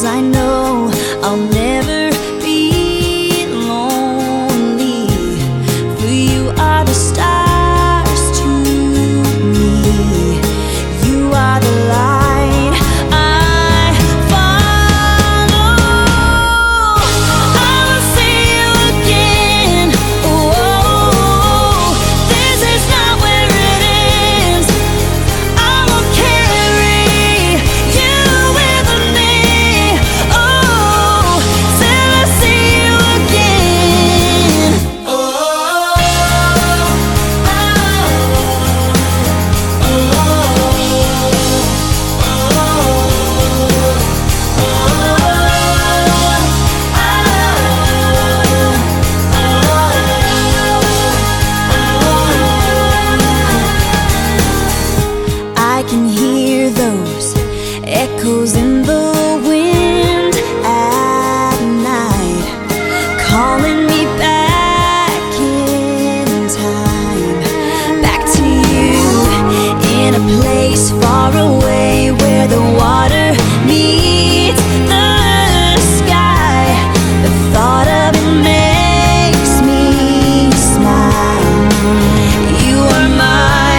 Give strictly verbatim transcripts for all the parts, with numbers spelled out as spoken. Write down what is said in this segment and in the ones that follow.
'cause I know I'll never be lonely. For you are the stars to me. You are the light I follow. I will see you again. Oh, this is not where it ends. I will carry you with me. Oh, till I see you again. Oh, oh, I can hear those echoes in the wind at night, calling me back in time, back to you, in a place far away where the water meets the sky. The thought of it makes me smile. You are my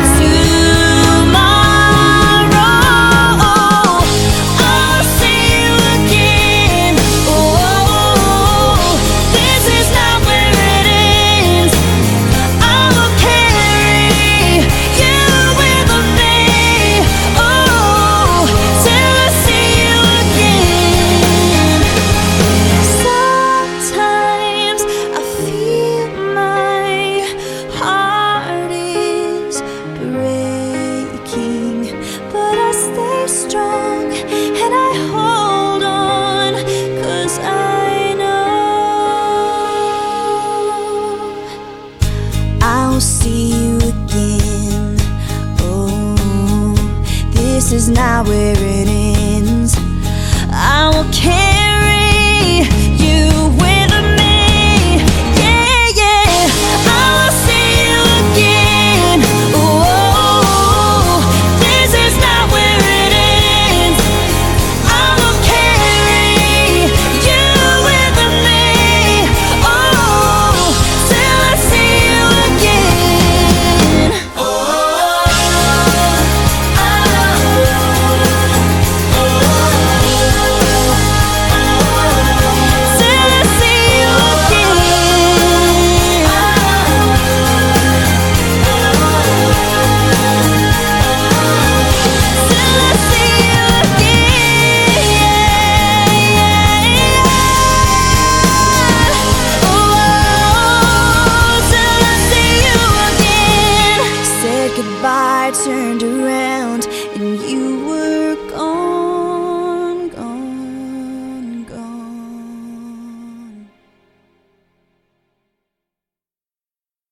tomorrow. I'll see you again. Oh, this is not where it ends. I will carry you with me. Oh, till I see you again. Sometimes I feel my heart is breaking, but I stay strong and I hold on, 'cause I know I'll see you again. Oh, this is not where it ends. I will carry